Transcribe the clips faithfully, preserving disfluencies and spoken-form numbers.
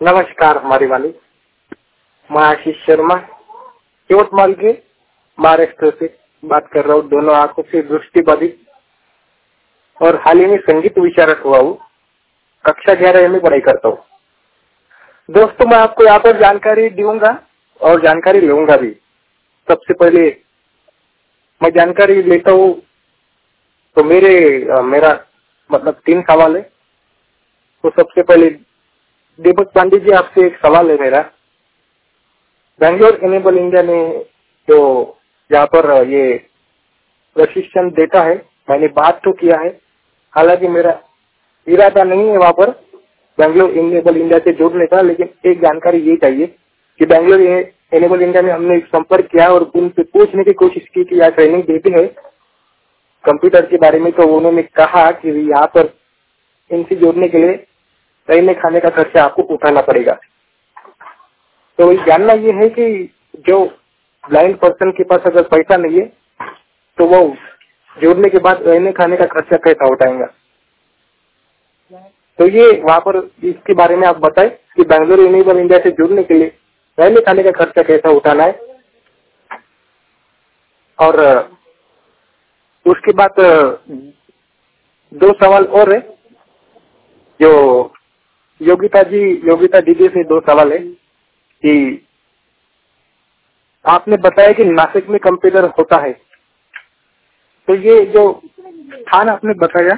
नमस्कार हमारी वाली, मैं आशीष शर्मा यवतमाल के महाराष्ट्र से बात कर रहा हूँ। दोनों आंखों से दृष्टिबाधित और हाल ही में संगीत विशारद हुआ हूँ। कक्षा ग्यारह में पढ़ाई करता हूँ। दोस्तों, मैं आपको यहाँ पर जानकारी दूंगा और जानकारी लूंगा भी। सबसे पहले मैं जानकारी लेता हूँ तो मेरे मेरा मतलब तीन सवाल है। तो सबसे पहले दीपक पांडे जी, आपसे एक सवाल है मेरा। बैंगलोर इनेबल इंडिया ने जो यहाँ पर ये प्रशिक्षण देता है, मैंने बात तो किया है, हालांकि मेरा इरादा नहीं है वहाँ पर बैंगलोर इनेबल इंडिया से जुड़ने का, लेकिन एक जानकारी ये चाहिए कि बैंगलोर इनेबल इंडिया में हमने संपर्क किया और उनसे पूछने की कोशिश की कि यहाँ ट्रेनिंग देते हैं कंप्यूटर के बारे में। तो उन्होंने कहा कि यहाँ पर इनसे जोड़ने के लिए रहने खाने का खर्चा आपको उठाना पड़ेगा। तो जानना ये है कि जो ब्लाइंड पर्सन के पास अगर पैसा नहीं है तो वो जोड़ने के बाद रहने खाने का खर्चा कैसा उठाएगा। तो ये वहाँ पर इसके बारे में आप बताएं कि बैंगलोर इनेबल इंडिया से जुड़ने के लिए रहने खाने का खर्चा कैसा उठाना है। और उसके बाद दो सवाल और है। जो योगिता जी योगिता दीदी से दो सवाल है कि आपने बताया कि नासिक में कंप्यूटर होता है, तो ये जो स्थान आपने बताया,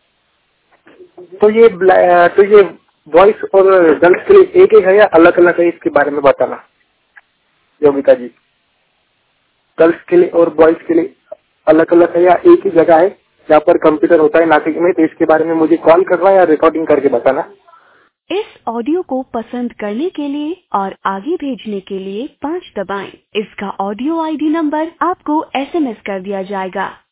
तो ये तो ये बॉयज और गर्ल्स के लिए एक ही है या अलग अलग है, इसके बारे में बताना योगिता जी। गर्ल्स के लिए और बॉयज के लिए अलग अलग है या एक ही जगह है जहाँ पर कंप्यूटर होता है नासिक में, तो इसके बारे में मुझे कॉल करना या रिकॉर्डिंग करके बताना। इस ऑडियो को पसंद करने के लिए और आगे भेजने के लिए पाँच दबाएं। इसका ऑडियो आईडी नंबर आपको एसएमएस कर दिया जाएगा।